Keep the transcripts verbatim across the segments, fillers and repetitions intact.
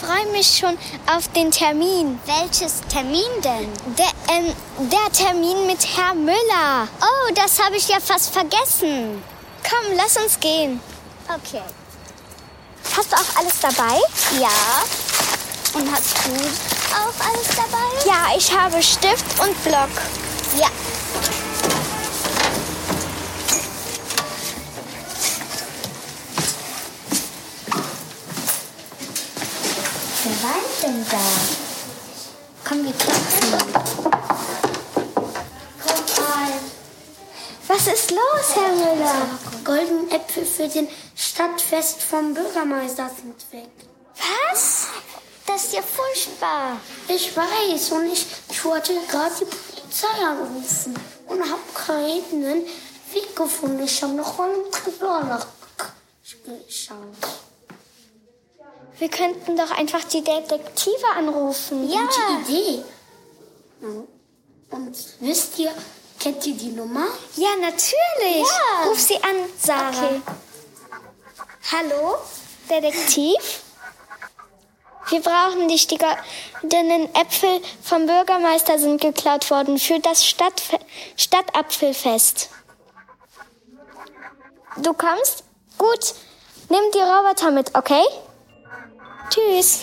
freue mich schon auf den Termin. Welches Termin denn? Der, ähm, der Termin mit Herrn Müller. Oh, das habe ich ja fast vergessen. Komm, lass uns gehen. Okay. Hast du auch alles dabei? Ja. Und hast du auch alles dabei? Ja, ich habe Stift und Block. Ja. Wer weint denn da? Komm, wir klopfen. Komm rein. Was ist los, Herr Müller? Goldene Äpfel für den Stadtfest vom Bürgermeister sind weg. Was? Das ist ja furchtbar. Ich weiß und ich, ich wollte gerade die Polizei anrufen und habe keinen Weg gefunden. Ich habe noch mal im Tresor nachgeschaut. Wir könnten doch einfach die Detektive anrufen. Ja. Gute Idee. Und wisst ihr, kennt ihr die Nummer? Ja, natürlich. Ja. Ruf sie an, Sarah. Okay. Hallo, Detektiv? Wir brauchen dich. Die goldenen Äpfel vom Bürgermeister sind geklaut worden für das Stadtfe- Stadtapfelfest. Du kommst? Gut. Nimm die Roboter mit, okay? Tschüss.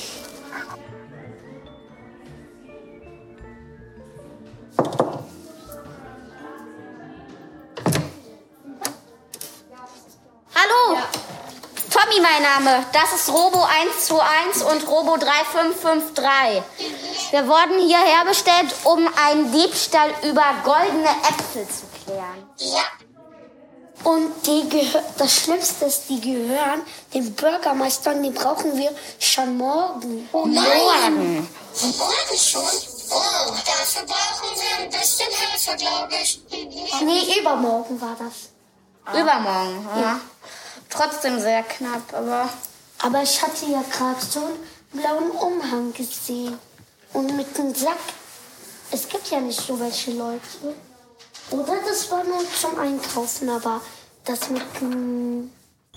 Hallo, ja. Tommy mein Name. Das ist Robo eins zwei eins und Robo drei fünf fünf drei. Wir wurden hierher bestellt, um einen Diebstahl über goldene Äpfel zu klären. Ja. Und die gehö- das Schlimmste ist, die gehören dem Bürgermeister und die brauchen wir schon morgen. Oh, morgen. Morgen schon? Oh, dafür brauchen wir ein bisschen Hilfe, glaube ich. Nee, übermorgen war das. Übermorgen, ja. ja. Trotzdem sehr knapp, aber... Aber ich hatte ja gerade so einen blauen Umhang gesehen. Und mit dem Sack. Es gibt ja nicht so welche Leute. Oder das war nur zum Einkaufen, aber das mit dem...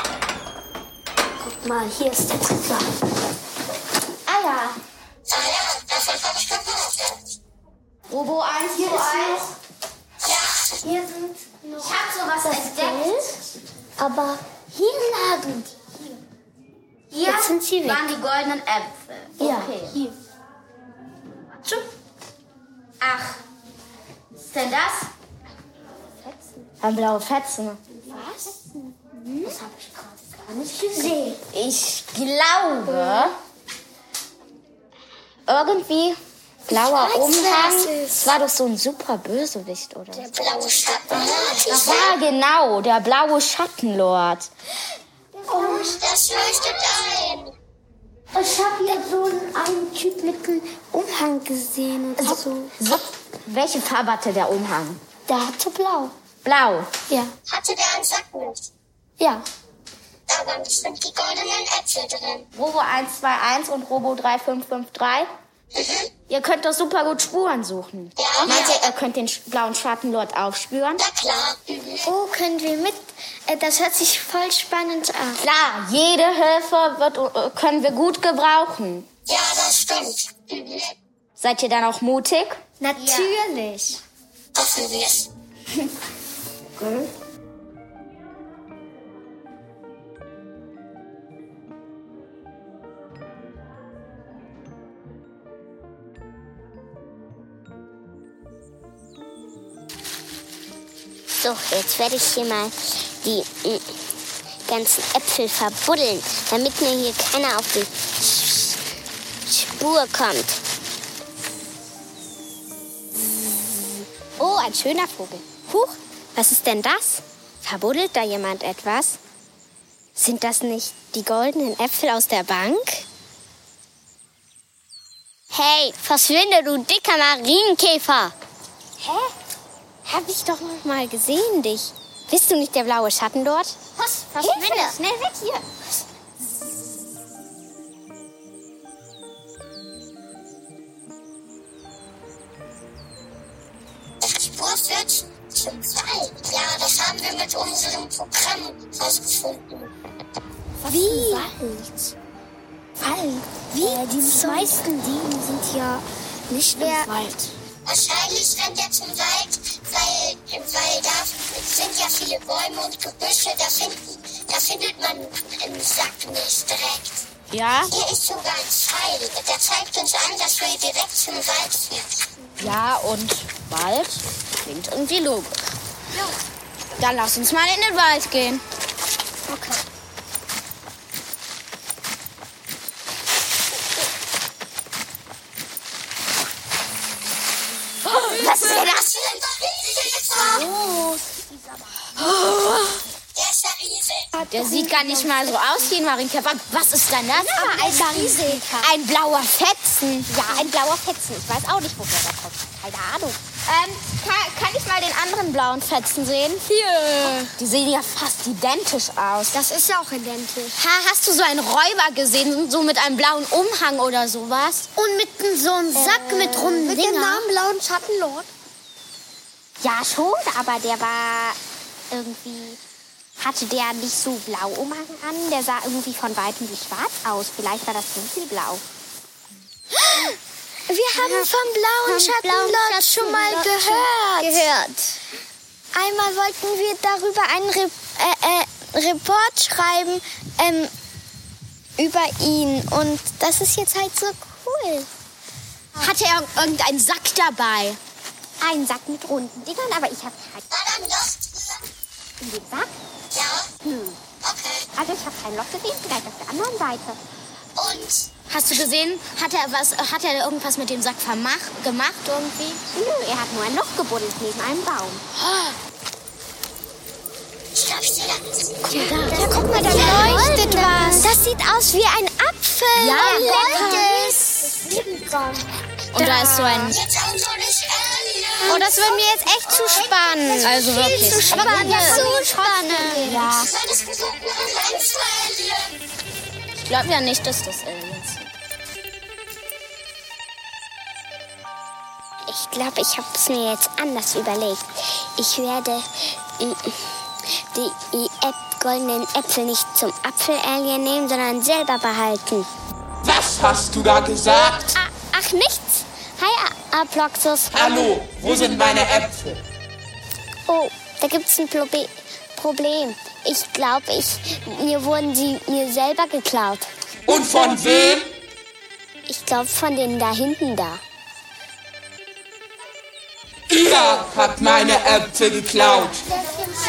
Guck mal, hier ist der Sack. Ah ja. Ah ja, davon habe ich gebraucht. Robo eins zwei eins. Ja. Hier sind noch... Ich hab sowas das entdeckt. Geld, aber hier lagen die. Hier Jetzt sind sie weg. waren die goldenen Äpfel. Ja, Okay. hier. Ach, was ist denn das? Fetzen. Ein blaue Fetzen. Was? Hm? Das habe ich gerade gar nicht gesehen. Ich glaube, irgendwie blauer weiß, Umhang. wer es ist. Das war doch so ein super Bösewicht, oder? Der blaue Schatten. Das war genau der blaue Schattenlord. Oh, das leuchtet ein. Ich habe hier so einen, einen Typ mit einem Umhang gesehen und so. So, welche Farbe hatte der Umhang? Der hatte blau. Blau. Ja. Hatte der einen Sack mit? Ja. Da waren bestimmt die goldenen Äpfel drin. Robo eins zwei eins und Robo drei fünf fünf drei. Mhm. Ihr könnt doch super gut Spuren suchen. Ja, Meint ja. ihr, ihr könnt den sch- blauen Schattenlord aufspüren? Na klar. Mhm. Oh, können wir mit? Äh, Das hört sich voll spannend an. Klar, jede Hilfe wird, äh, können wir gut gebrauchen. Ja, das stimmt. Mhm. Seid ihr dann auch mutig? Natürlich. Hoffen wir's. So, jetzt werde ich hier mal die mm, ganzen Äpfel verbuddeln, damit mir hier keiner auf die Spur kommt. Oh, ein schöner Vogel. Huch, was ist denn das? Verbuddelt da jemand etwas? Sind das nicht die goldenen Äpfel aus der Bank? Hey, verschwinde, du dicker Marienkäfer! Hä? Hab ich doch noch mal gesehen, dich. Bist du nicht der blaue Schatten dort? Was? Verschwinde! Hilfe. Schnell weg hier! Spurfit zum zwei. Ja, das haben wir mit unserem Programm rausgefunden. Wie? Fall. Wie? Äh, die meisten Dieben sind ja nicht im Wald. Wahrscheinlich rennt er zum Wald, weil, weil da sind ja viele Bäume und Gebüsche. Da, finden, da findet man im Sack nicht direkt. Ja? Hier ist sogar ein Pfeil. Der zeigt uns an, dass wir direkt zum Wald führen. Ja, und Wald klingt irgendwie logisch. Ja. Dann lass uns mal in den Wald gehen. Okay. Was ist denn das? Oh. Der ist ja riesig. Der sieht gar nicht mal so aus wie ein Marienkäfer. Was ist denn das? Ja, ein Marienkäfer. Ein blauer Fetzen. Ja, ein blauer Fetzen. Ich weiß auch nicht, woher der kommt. Keine Ahnung. Ähm, kann, kann ich mal den anderen blauen Fetzen sehen? Hier. Die sehen ja fast identisch aus. Das ist ja auch identisch. Ha, hast du so einen Räuber gesehen, so mit einem blauen Umhang oder sowas? Und mit so einem Sack äh, mit runden Mit Dinger. dem Namen Blauen Schattenlord? Ja, schon, aber der war irgendwie... Hatte der nicht so blau Umhang an? Der sah irgendwie von Weitem wie schwarz aus. Vielleicht war das dunkelblau. Wir haben vom blauen Schattenlord schon mal gehört. Gehört. Einmal wollten wir darüber einen Re äh, äh, Report schreiben ähm, über ihn. Und das ist jetzt halt so cool. Hatte er irgendeinen Sack dabei? Ein Sack mit runden Dingern, aber ich habe keinen. War da ein Loch drin? In dem Sack? Ja. Hm. Okay. Also ich habe kein Loch gesehen, vielleicht auf der anderen Seite. Und? Hast du gesehen, hat er was, hat er irgendwas mit dem Sack vermacht, gemacht irgendwie? Nö, er hat nur ein Loch gebuddelt neben einem Baum. Ich glaube, ich sehe das. Guck mal da. Ja, guck mal, da leuchtet was. Das sieht aus wie ein Apfel. Ja, lecker. Und da ist so ein... Jetzt auch noch nicht Oh, das wird mir jetzt echt zu spannend. Also wirklich. Zu spannend. Zu spannend. Ja. Weil das gesucht nach einem Alien. Ich glaube ja nicht, dass das Aliens sind. Ich glaube, ich habe es mir jetzt anders überlegt. Ich werde die, die Äp- goldenen Äpfel nicht zum Apfel-Alien nehmen, sondern selber behalten. Was hast du da gesagt? Ah, ach, nichts. Hi, Aploxus. Hallo, wo sind meine Äpfel? Oh, da gibt's ein Probe- Problem. Ich glaube, ich, mir wurden sie mir selber geklaut. Und von wem? Ich glaube, von denen da hinten da. Ihr habt meine Äpfel geklaut. Nein,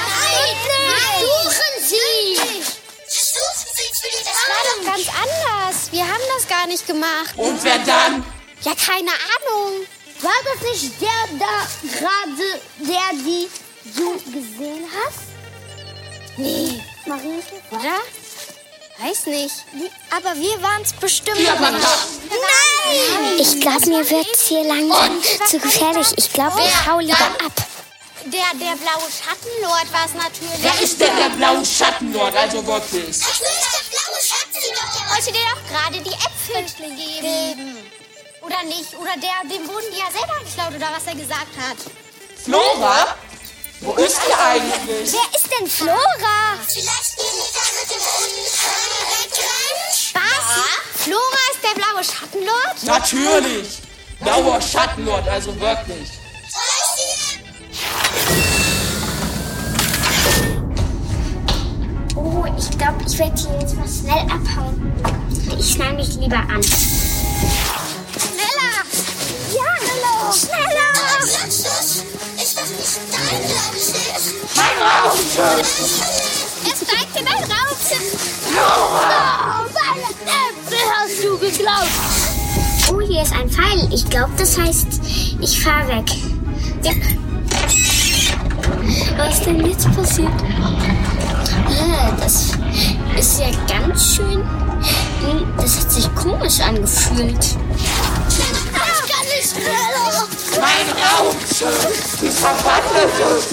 suchen Sie! Suchen Sie für die Das war doch ganz anders. Wir haben das gar nicht gemacht. Und wer dann? Ja, keine Ahnung. War das nicht der da gerade, der die du gesehen hast? Nee, Marienkäfer? oder? Weiß nicht. Aber wir waren es bestimmt Ihr wart nicht. das. Nein! Ich glaube, mir wird's hier langsam zu gefährlich. Ich glaube, ich hau lieber ab. Der, der blaue Schattenlord war es natürlich. Wer ist denn der blaue Schattenlord, also wirklich? Das ist der blaue Schattenlord. Wollte dir doch gerade die Äpfel geben. Oder nicht? Oder der, dem wurden die ja selber geklaut, oder was er gesagt hat. Flora? Wo ist die eigentlich? Wer ist denn Flora? Vielleicht gehen die da mit dem Unfall wegrennen. Was? Flora ist der blaue Schattenlord? Natürlich. Blauer Schattenlord, also wirklich. Soll ich sie? Oh, ich glaube, ich werde hier jetzt mal schnell abhauen. Ich schnall mich lieber an. Schneller! Ja, schneller! Schneller! Luxus ist doch nicht dein Raumschiff. Mein Raumschiff! Es steigt in ein Raumschiff! Oh, meine Äpfel hast du geklaut! Oh, hier ist ein Pfeil. Ich glaube, das heißt, ich fahr weg. Ja. Was ist denn jetzt passiert? Ah, das ist ja ganz schön. Das hat sich komisch angefühlt. Ich kann nicht schneller! Mein Raumschiff! Die verwandelte!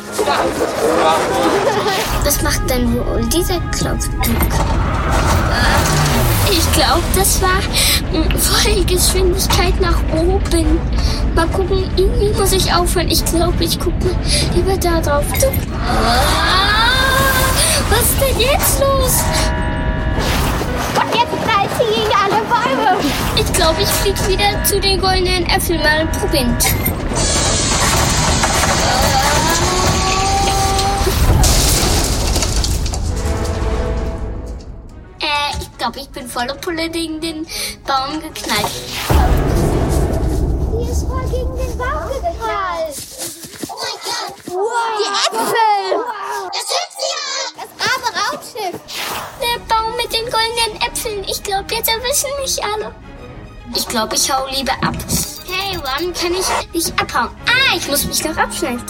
Was macht denn wohl dieser Klopfdruck? Ich glaube, das war Vollgeschwindigkeit nach oben. Mal gucken, irgendwie muss ich aufhören. Ich glaube, ich gucke lieber da drauf. Was ist denn jetzt los? Und jetzt reißt Schieße gegen alle Bäume. Ich glaube, ich fliege wieder zu den goldenen Äpfeln mal probieren. Äh, ich glaube, ich bin voller Pulle gegen den Baum geknallt. Die ist voll gegen den Baum geknallt. Oh mein Gott. Wow. Die Äpfel. Das sind sie ja. Das arme Raumschiff. Der Baum mit den goldenen Äpfeln. Ich glaube, jetzt erwischen mich alle. Ich glaube, ich hau lieber ab. Hey, wann kann ich nicht abhauen? Ah, ich muss mich noch abschneiden.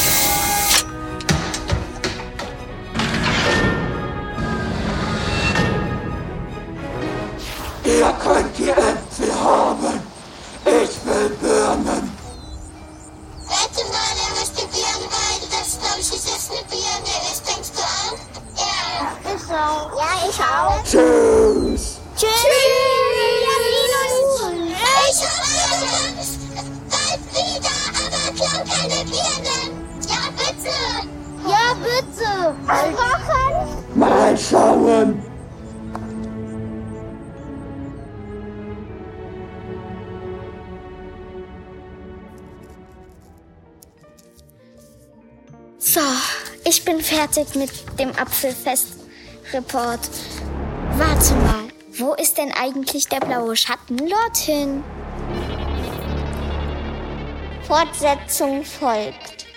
Ihr könnt die Äpfel haben. Ich will Birnen. Warte mal, er möchte Birnen, weil das, glaube ich, ist jetzt eine Birne. Was denkst du auch? Ja. Ist so. Ja, ich auch. Tschüss. Tschüss. Ich habe Angst. Bald wieder, aber klau keine Birnen. Ja, bitte. Ja, bitte. Kochen. Mal schauen. So, ich bin fertig mit dem Apfelfest-Report. Warte mal, wo ist denn eigentlich der blaue Schattenlord hin? Fortsetzung folgt.